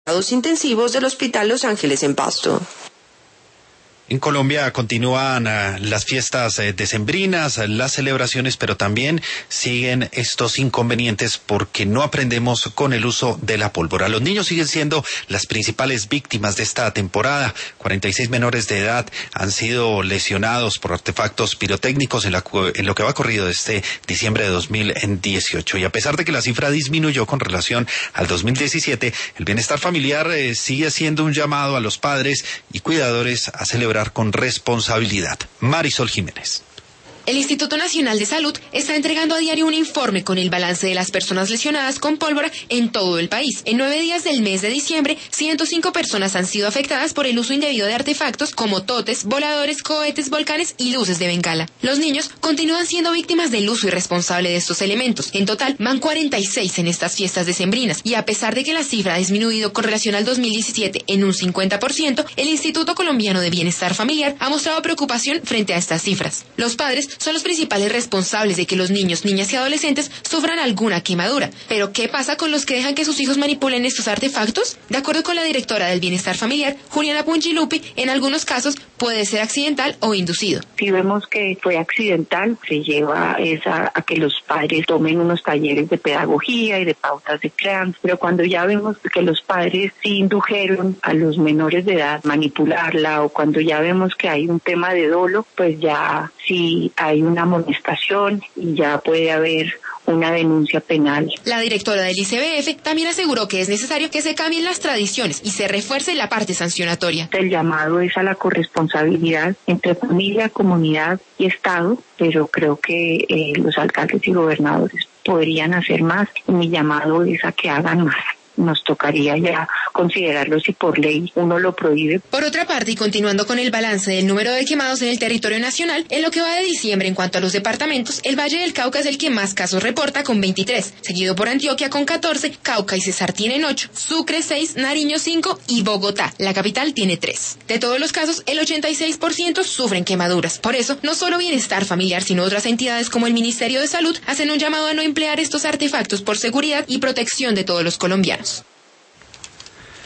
intensivos del Hospital Los Ángeles en Pasto. En Colombia continúan las fiestas decembrinas, las celebraciones, pero también siguen estos inconvenientes porque no aprendemos con el uso de la pólvora. Los niños siguen siendo las principales víctimas de esta temporada. 46 menores de edad han sido lesionados por artefactos pirotécnicos en lo que va corrido desde diciembre de 2018. Y a pesar de que la cifra disminuyó con relación al 2017, el bienestar familiar sigue siendo un llamado a los padres y cuidadores a celebrar con responsabilidad. Marisol Jiménez. El Instituto Nacional de Salud está entregando a diario un informe con el balance de las personas lesionadas con pólvora en todo el país. En 9 días del mes de diciembre, 105 personas han sido afectadas por el uso indebido de artefactos como totes, voladores, cohetes, volcanes y luces de bengala. Los niños continúan siendo víctimas del uso irresponsable de estos elementos. En total, van 46 en estas fiestas decembrinas. Y a pesar de que la cifra ha disminuido con relación al 2017 en un 50%, el Instituto Colombiano de Bienestar Familiar ha mostrado preocupación frente a estas cifras. Los padres son los principales responsables de que los niños, niñas y adolescentes sufran alguna quemadura. Pero, ¿qué pasa con los que dejan que sus hijos manipulen estos artefactos? De acuerdo con la directora del Bienestar Familiar, Juliana Punchilupi, en algunos casos puede ser accidental o inducido. Si vemos que fue accidental, se lleva a que los padres tomen unos talleres de pedagogía y de pautas de crianza, pero cuando ya vemos que los padres sí indujeron a los menores de edad manipularla, o cuando ya vemos que hay un tema de dolo, pues ya sí hay una amonestación y ya puede haber una denuncia penal. La directora del ICBF también aseguró que es necesario que se cambien las tradiciones y se refuerce la parte sancionatoria. El llamado es a la corresponsabilidad entre familia, comunidad y Estado, pero creo que los alcaldes y gobernadores podrían hacer más. Mi llamado es a que hagan más. Nos tocaría ya considerarlo si por ley uno lo prohíbe. Por otra parte, y continuando con el balance del número de quemados en el territorio nacional, en lo que va de diciembre en cuanto a los departamentos, el Valle del Cauca es el que más casos reporta con 23, seguido por Antioquia con 14, Cauca y Cesar tienen 8, Sucre 6, Nariño 5 y Bogotá, la capital, tiene 3. De todos los casos, el 86% sufren quemaduras. Por eso, no solo Bienestar Familiar, sino otras entidades como el Ministerio de Salud hacen un llamado a no emplear estos artefactos por seguridad y protección de todos los colombianos.